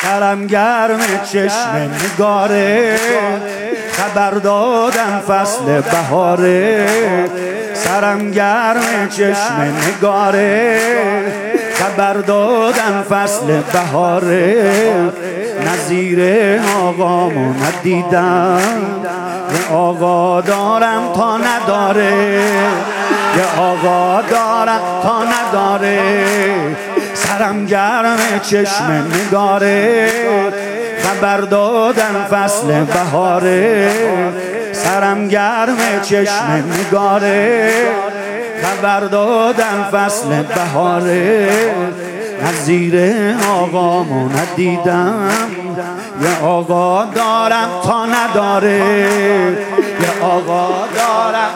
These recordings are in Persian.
سرم گرم چشم نگاره، خبر دادن فصل بهاره. سرم گرم چشم نگاره، خبر دادن فصل بهاره. نظیر آقامو ندیدم، یه آقا دارم تا نداره، یه آقا دارم تا نداره. سرم گرم چشم نگاره، خبر دادن فصل بهاره. سرم گرم چشم نگاره، خبر دادن فصل بهاره. نظیر آقامو ندیدم، یه آقا دارم تا نداره، یه آقا دارم.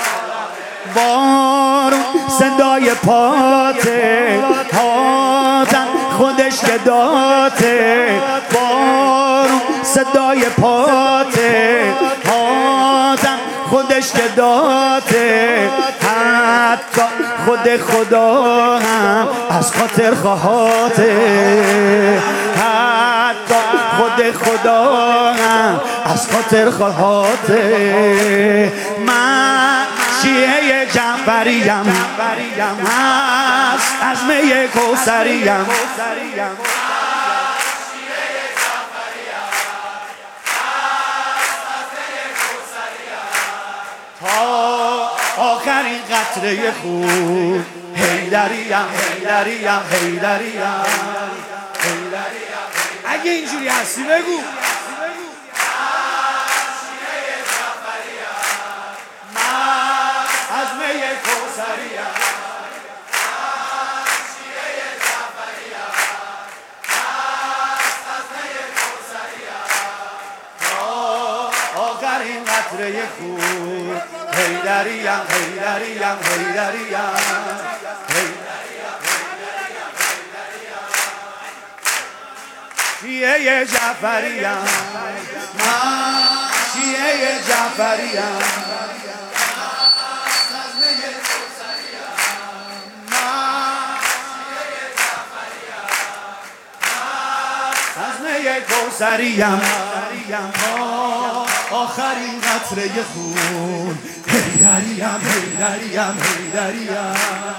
بارون صدای پاته، هاتم خودش که داته. بارون صدای پاته، هاتم خودش که داته. حتی خود خدا هم از خاطر خواهاته، حتی خود خدا هم از خاطر خواهاته. من شیعه جعفریم، از می کوثریم. تا آخرین قطره خون حیدریم، حیدریم، حیدریم. اگه اینجوری هستی بگو. از می کوثریم، از می کوثریم. تا آخرین قطره خون حیدریم، حیدریم، حیدریم. شیعه جعفریم، من شیعه جعفریم. کوثریم، آخرین قطره خون حیدریم، حیدریم، حیدریم.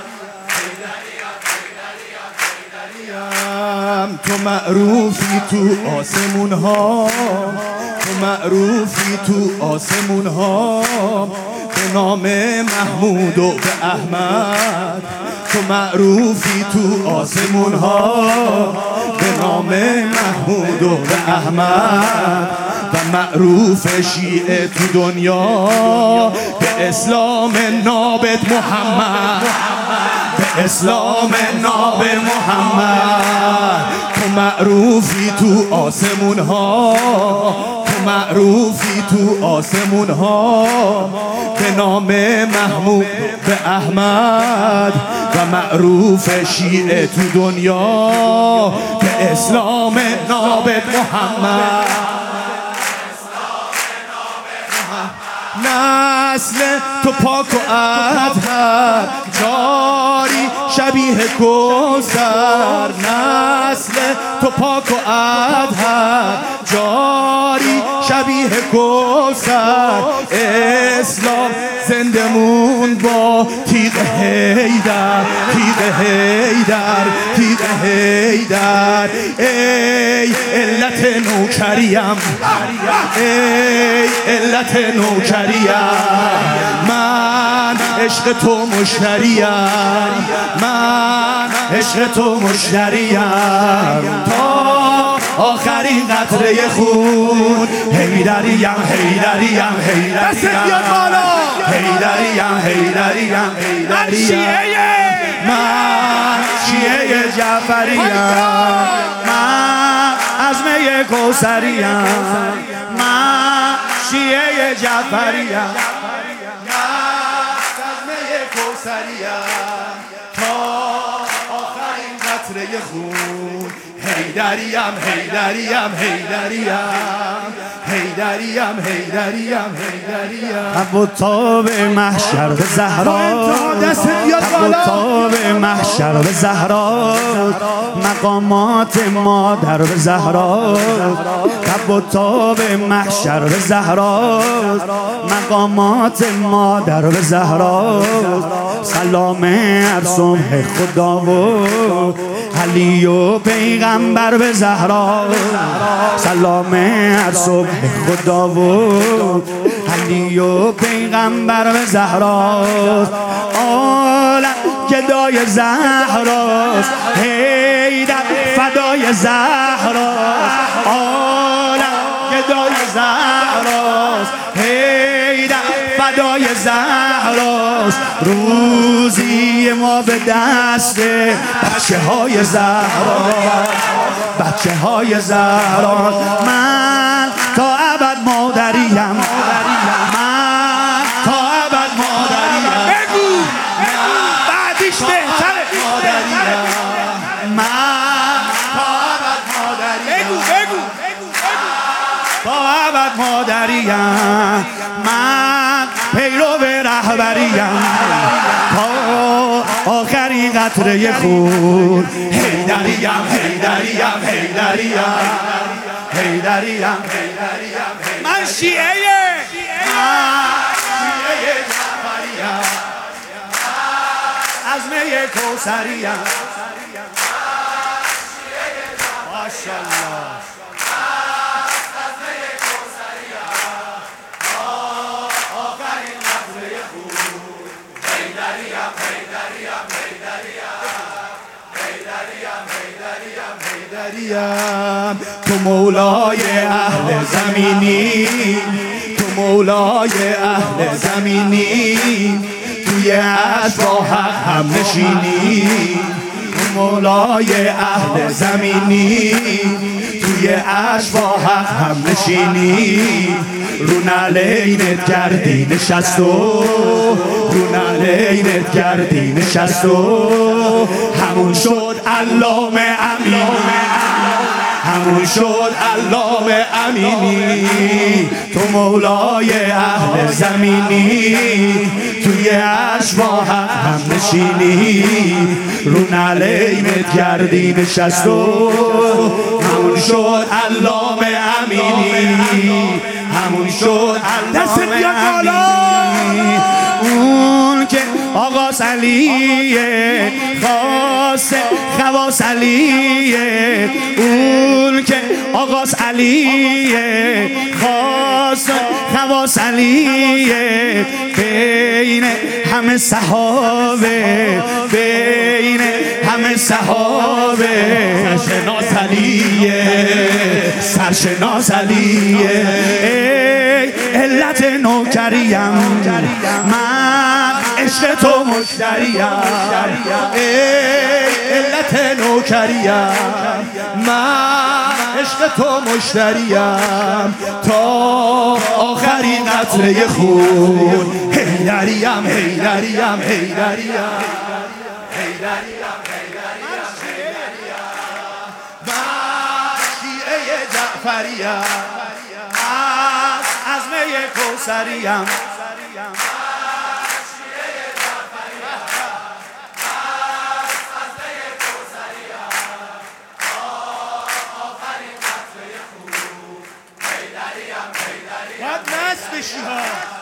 تو معروفی تو آسمون ها، تو معروفی تو آسمون ها. به نام محمود و به احمد، تو معروفی تو آسمون ها. به نام محمود و به احمد و معروف شیعه تو دنیا. به اسلام نابد محمد، به اسلام نابد محمد. تو معروفی تو آسمون ها، تو معروفی تو آسمون ها. به نام محمود به احمد و معروف شیعه تو دنیا. به اسلام نابد محمد. نسل تو پاک و اطهر، جاری شبیه کوثر. نسل تو پاک و اطهر، جاری شبیه کوثر. اسلام زنده مون با تیغ حیدر، تیغ حیدر، تیغ حیدر. ای علت نوکریم، ای علت نوکریم. من عشق تو مشتریم، من عشق تو مشتریم. تا آخرین قطره خون حیدریم، حیدریم، حیدریم. حیدریم، حیدریم، حیدریم. من شیعه جعفریم، من از می کوثریم. من شیعه جعفریم، از می کوثریم. تا آخرین قطره خون حیدریم حیدریم حیدریم حیدریم تب و تاب محشر به زهرا، تب و تاب محشر به زهرا، مقامات مادر به زهرا، تب و تاب محشر به زهرا، مقامات مادر به زهرا. سلام هر صبح خدا و علی و پیغمبر به زهرا، سلام هر صبح خدا و علی و پیغمبر به زهرا. عالم گدای زهراست، حیدر فدای زهراست، عالم گدای زهراست، حیدر فدای زهراست. روزی ما به دست بچه های زهرا، بچه های زهرا. من تا ابد مادریم، من تا ابد مادریم. بگو بعدیش بهتره. من تا ابد مادریم، بگو تا ابد مادریم. من پیرو رهبریم تا آخرین قطره خون. حیدریم حیدریم حیدریم من شیعه جعفریم، از می کوثریم. ماشاءالله. تو مولای اهل زمینی، تو مولای اهل زمینی، توی عرش با حق هم نشینی. تو مولای اهل زمینی، توی عرش با حق هم نشینی. رو نعلینت کردی نشست و رو نعلینت کردی نشست و همون شد علامه امینی، همون شد علامه امینی. تو مولای اهل زمینی، توی عرش با حق هم نشینی. رو نعلینت کردی نشست و همون شد علامه امینی، همون شد علامه امینی. اون که آقا علیه خاص خواص علیه، اون که آقا علیه خاص خواص علیه. بین همه صحابه، بین همه صحابه سرشناس علیه، سرشناس علیه. علت نوکریم من، عشق تو مشتریم. علت نوکریم من، عشق تو مشتریم تا آخرین قطره خون. حیدریم حیدریم حیدریم من شیعه جعفریم، از می کوثریم. باید مست بشی ها.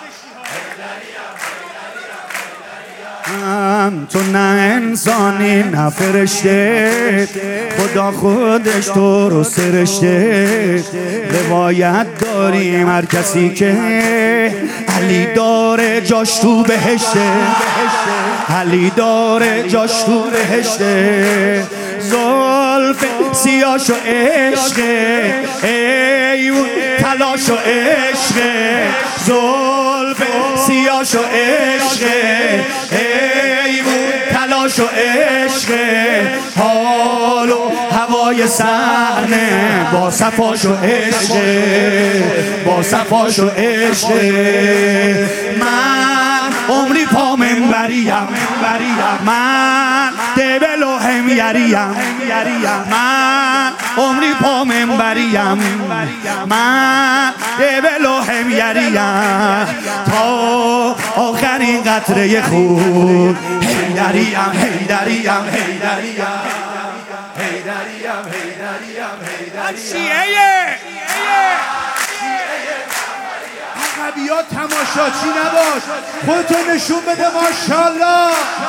تو نه انسانی نه فرشته، خدا خودش تو رو سرشته. روایت داریم هر کسی که علی داره جاش تو بهشته، علی داره جاش تو بهشته. زلف سیاش و عشقه، ایون تلاش و عشقه. زلف سیاش و عشقه، ایون تلاش و عشقه. حال و هوای صحنه با صفاش و عشقه، با صفاش و عشقه. من عمری پا منبریم، من دبل و همیریم، من عمری پا منبریم من بلوهم یریم تا آخرین قطره خون حیدریم حیدریم حیدریم حیدریم حیدریم حیدریم عقبیات تماشاچی نباش خودتو نشون بده ماشاءالله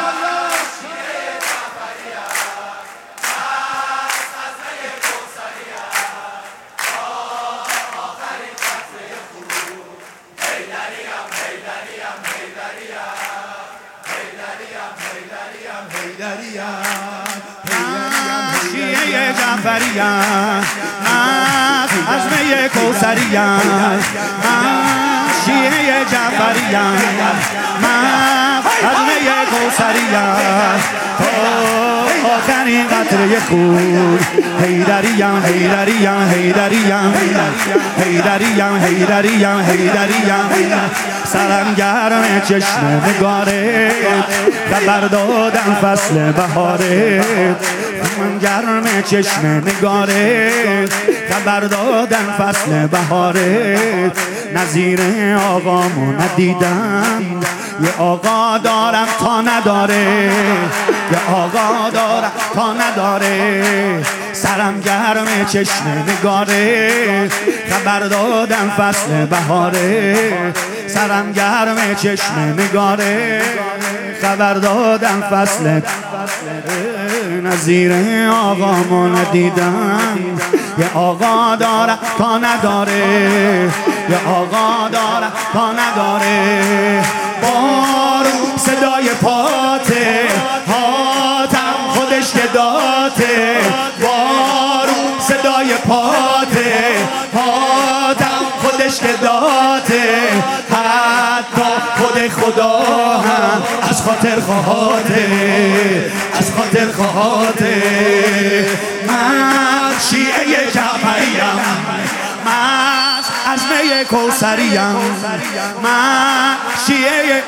شیعه جعفریم از می کوثریم شیعه جعفریم از می کوثریم تا آخرین قطره خون حیدریم حیدریم حیدریم حیدریم حیدریم حیدریم سرم گرم چشم نگاره خبر دادم فصل بهاره من گرم چشم نگاره خبر دادم فصل بهاره نظیر آقامو ندیدم یه آقا دارم تا نداره یه آقا دارم تا نداره سرم گرم چشم نگاره خبر دادم فصل بهاره سرم گرم چشم نگاره خبر دادم فصل نظیر آقامو ندیدم یه آقا دارم تا نداره یه آقا دارم تا نداره بارون صدای پاته هاتم خودش که داته بارون صدای پاته هاتم خودش که داته حتی خود خدا هم از خاطر خواهاته از خاطر خواهاته من شیعه جعفریم من از می کوثریم من شیعه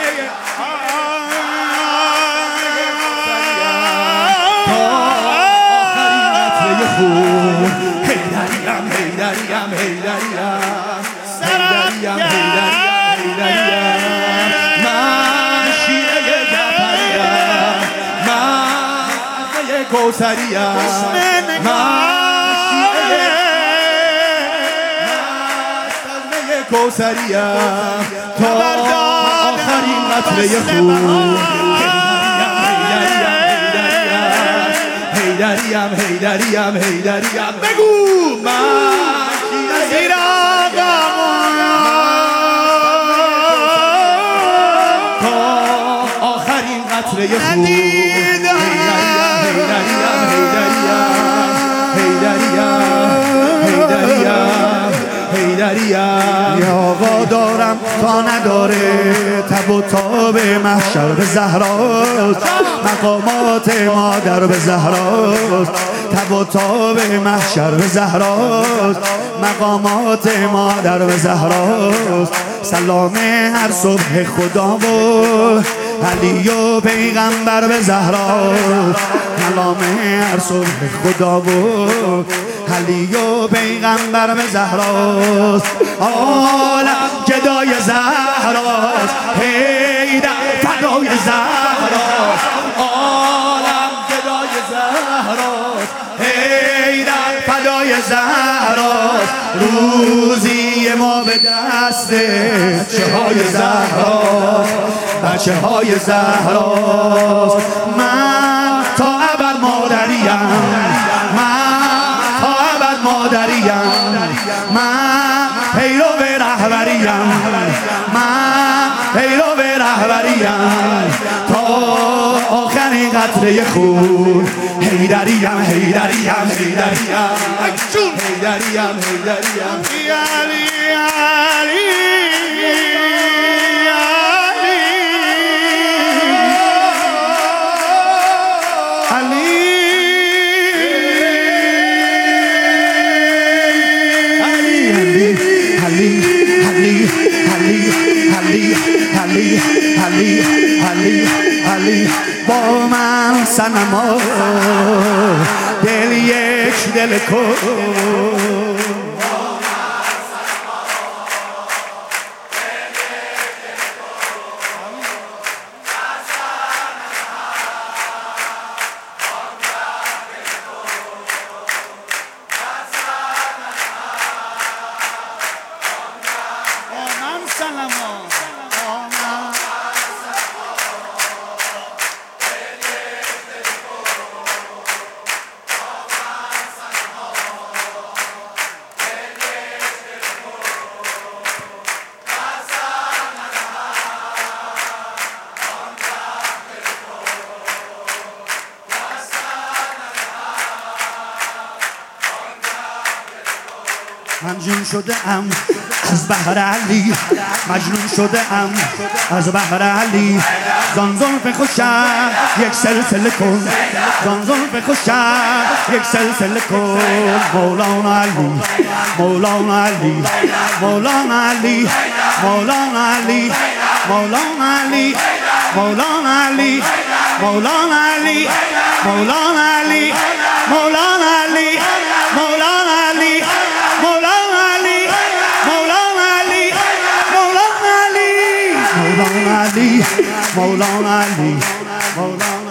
حیدریم حیدریم حیدریم حیدریم حیدریم من شیعه جعفریم من شیعه کوثریم من شیعه کوثریم تا آخرین قطره خون حیدریم حیدریم حیدریم بگو من زیر تا آخرین قطره خون حیدریم حیدریم حیدریم حیدریم حیدریم یه آقا دارم تا نداره تب و تاب محشر به زهراست مقامات مادر به زهراست تب و تاب محشر به زهراست مقامات مادر به زهراست سلام هر صبح خدا و علی و پیغمبر به زهراست سلام هر صبح خدا و علی و پیغمبر به زهراست عالم گدای زهراست حیدر فدای زهراست عالم گدای زهراست حیدر فدای زهراست روزی ما به دست بچه های زهراست بچه های زهراست من تا ابد مادریم مادریم من پیرو به رهبریم من پیرو به رهبریم تا آخرین قطره خون حیدریم حیدریم حیدریم حیدریم حیدریم علی با من صنما دل یک دل کن مجنون شده ام از بحر علی مجنون شده ام از بحر علی زان زلف خوشم یک سلسله کن زان زلف خوشم یک سلسله کن مولانا علی مولانا علی مولانا علی مولانا علی مولانا علی مولانا علی مولانا علی مولانا علی مولانا علی مولانا علی مولانا علی مولانا علی مولانا علی مولانا علی مولانا علی مولانا